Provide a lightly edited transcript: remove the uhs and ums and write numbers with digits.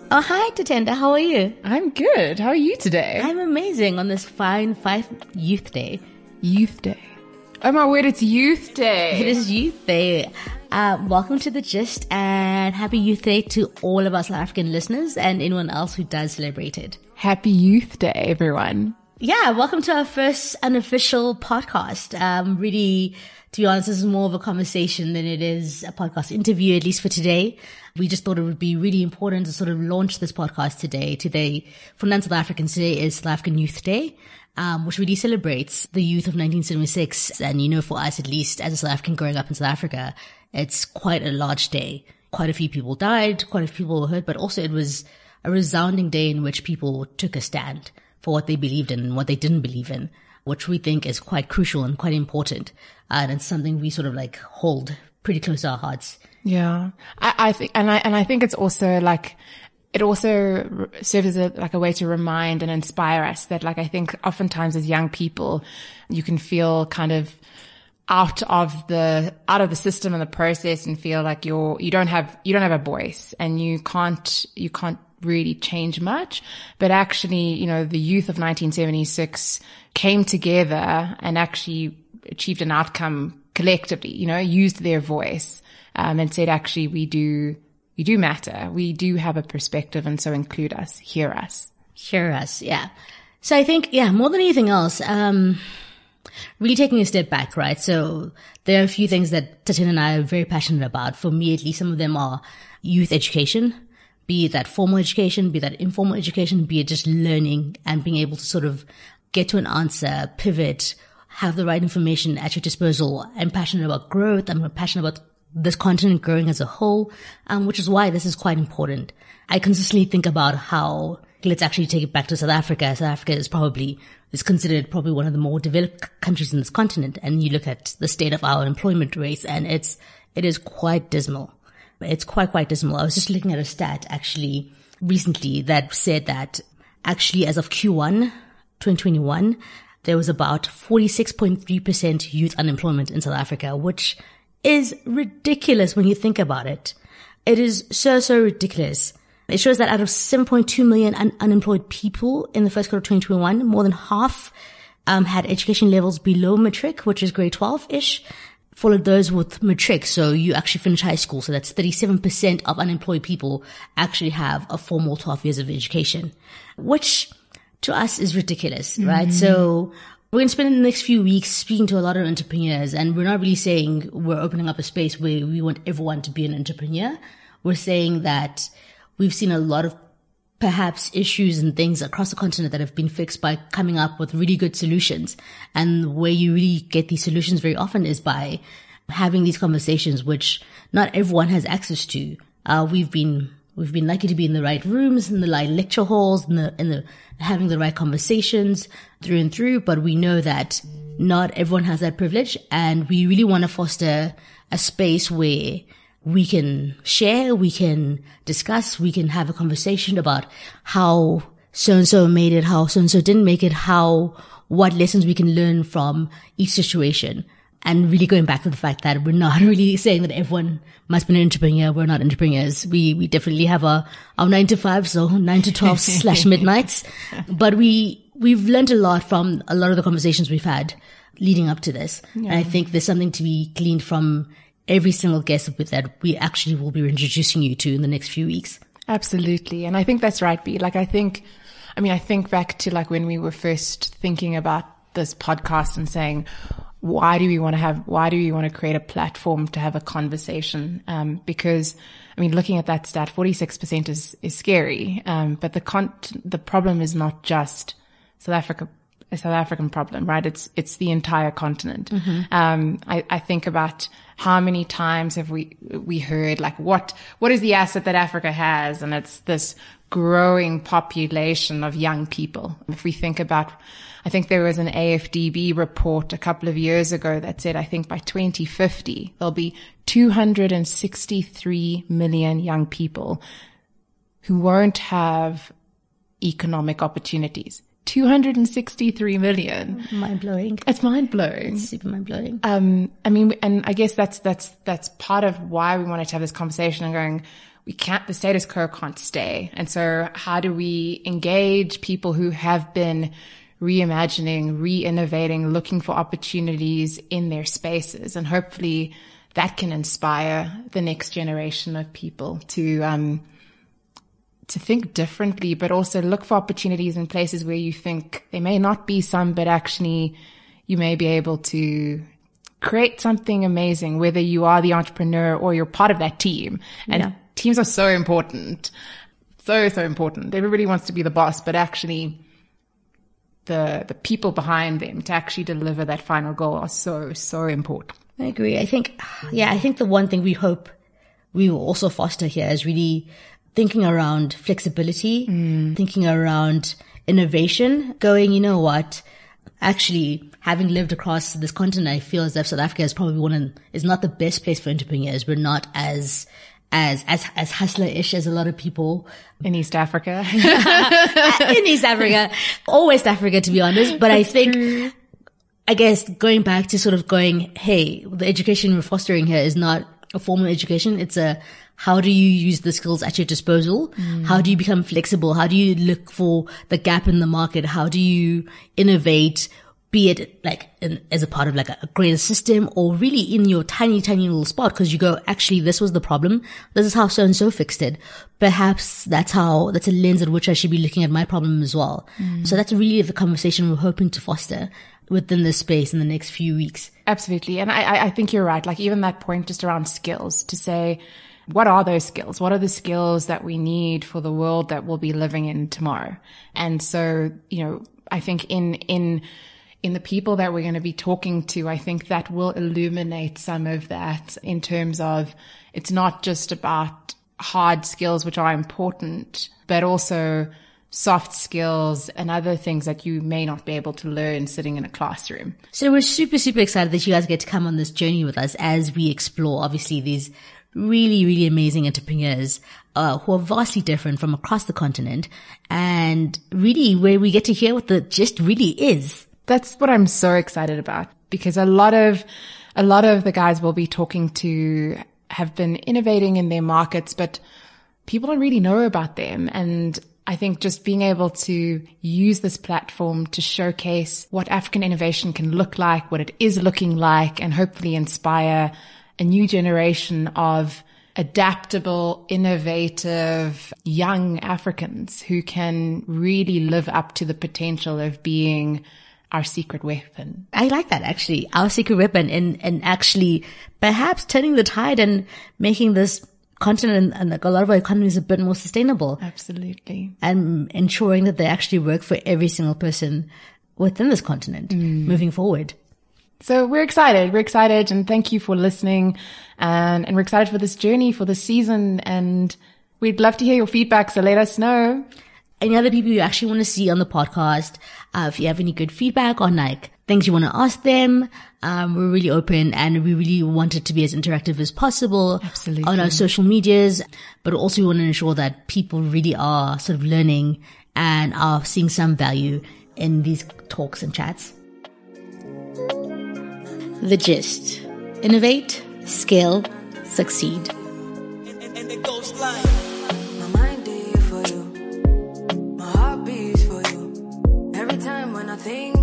Oh, hi, Tatenda. How are you? I'm good. How are you today? I'm amazing on this fine Youth Day. Youth Day. Oh my word, it's Youth Day. It is Youth Day. Welcome to The Gist and happy Youth Day to all of our South African listeners and anyone else who does celebrate it. Happy Youth Day, everyone. Yeah, welcome to our first unofficial podcast. Really, to be honest, this is more of a conversation than it is a podcast interview, at least for today. We just thought it would be really important to sort of launch this podcast today. Today, for non-South Africans, today is South African Youth Day, which really celebrates the youth of 1976. And, you know, for us, at least as a South African growing up in South Africa, it's quite a large day. Quite a few people died, quite a few people were hurt, but also it was a resounding day in which people took a stand for what they believed in and what they didn't believe in, which we think is quite crucial and quite important. And it's something we sort of like hold pretty close to our hearts. Yeah. I think it's also like, it also serves as a way to remind and inspire us that, like, I think oftentimes as young people, you can feel kind of out of the system and the process and feel like you don't have a voice and you can't really change much. But actually, you know, the youth of 1976 came together and actually achieved an outcome collectively, you know, used their voice, and said, actually, we do matter. We do have a perspective. And so include us, hear us. Hear us. Yeah. So I think, yeah, more than anything else, really taking a step back, right? So there are a few things that Tatin and I are very passionate about. For me, at least, some of them are youth education, be it that formal education, be that informal education, be it just learning and being able to sort of get to an answer, pivot, have the right information at your disposal. I'm passionate about growth. I'm passionate about this continent growing as a whole, which is why this is quite important. I consistently think about how, let's actually take it back to South Africa. South Africa is considered probably one of the more developed countries in this continent. And you look at the state of our employment rates and it is quite dismal. It's quite dismal. I was just looking at a stat actually recently that said that actually as of Q1 2021, there was about 46.3% youth unemployment in South Africa, which is ridiculous when you think about it. It is so ridiculous. It shows that out of 7.2 million unemployed people in the first quarter of 2021, more than half had education levels below matric, which is grade 12-ish, followed those with matric. So you actually finish high school. So that's 37% of unemployed people actually have a formal 12 years of education, which to us is ridiculous, right? So we're going to spend the next few weeks speaking to a lot of entrepreneurs, and we're not really saying we're opening up a space where we want everyone to be an entrepreneur. We're saying that we've seen a lot of perhaps issues and things across the continent that have been fixed by coming up with really good solutions. And where you really get these solutions very often is by having these conversations, which not everyone has access to. We've been lucky to be in the right rooms, in the right lecture halls, in the having the right conversations through and through. But we know that not everyone has that privilege, and we really want to foster a space where we can share, we can discuss, we can have a conversation about how so-and-so made it, how so-and-so didn't make it, what lessons we can learn from each situation. And really going back to the fact that we're not really saying that everyone must be an entrepreneur. We're not entrepreneurs. We definitely have our 9 to 5, so 9 to 12 / midnights. But we've learned a lot from a lot of the conversations we've had leading up to this. Yeah. And I think there's something to be gleaned from every single guest that we actually will be introducing you to in the next few weeks. Absolutely. And I think that's right, B. Like, I think back to like when we were first thinking about this podcast and saying, why do we want to create a platform to have a conversation? Because, I mean, looking at that stat, 46% is scary. But the problem is not just South Africa, a South African problem, right? It's the entire continent. Mm-hmm. I think about how many times have we heard, like, what is the asset that Africa has? And it's this growing population of young people. If we think about, I think there was an AFDB report a couple of years ago that said, I think by 2050, there'll be 263 million young people who won't have economic opportunities. 263 million. Mind-blowing. It's mind-blowing. It's super mind-blowing. I mean, and I guess that's part of why we wanted to have this conversation and going, the status quo can't stay. And so how do we engage people who have been reimagining, re-innovating, looking for opportunities in their spaces? And hopefully that can inspire the next generation of people to think differently, but also look for opportunities in places where you think there may not be some, but actually you may be able to create something amazing, whether you are the entrepreneur or you're part of that team. And teams are so important. So important. Everybody wants to be the boss, but actually the people behind them to actually deliver that final goal are so important. I agree. I think the one thing we hope we will also foster here is really thinking around flexibility, thinking around innovation, going, you know what, actually, having lived across this continent, I feel as if South Africa is probably is not the best place for entrepreneurs. We're not as hustler-ish as a lot of people. In East Africa. In East Africa. Or West Africa, to be honest. But I think, I guess going back to sort of going, hey, the education we're fostering here is not a formal education. It's how do you use the skills at your disposal? How do you become flexible? How do you look for the gap in the market? How do you innovate, be it like as a part of like a greater system or really in your tiny, tiny little spot? Cause you go, actually, this was the problem. This is how so and so fixed it. Perhaps that's a lens at which I should be looking at my problem as well. So that's really the conversation we're hoping to foster within this space in the next few weeks. Absolutely. And I think you're right. Like even that point just around skills, to say, what are those skills? What are the skills that we need for the world that we'll be living in tomorrow? And so, I think in the people that we're going to be talking to, I think that will illuminate some of that in terms of it's not just about hard skills, which are important, but also soft skills and other things that you may not be able to learn sitting in a classroom. So we're super, super excited that you guys get to come on this journey with us as we explore, obviously, these really, really amazing entrepreneurs who are vastly different from across the continent, and really where we get to hear what the gist really is. That's what I'm so excited about, because a lot of the guys we'll be talking to have been innovating in their markets, but people don't really know about them. And I think just being able to use this platform to showcase what African innovation can look like, what it is looking like, and hopefully inspire a new generation of adaptable, innovative, young Africans who can really live up to the potential of being our secret weapon. I like that, actually, our secret weapon, and actually perhaps turning the tide and making this continent and like a lot of our economies a bit more sustainable. Absolutely. And ensuring that they actually work for every single person within this continent moving forward. So we're excited, and thank you for listening, and we're excited for this journey, for this season, and we'd love to hear your feedback, so let us know. Any other people you actually want to see on the podcast, if you have any good feedback on like things you want to ask them, we're really open, and we really want it to be as interactive as possible. Absolutely. On our social medias, but also we want to ensure that people really are sort of learning and are seeing some value in these talks and chats. The gist: innovate, scale, succeed. And it goes like, my mind is for you, my heart beats for you. Every time when I think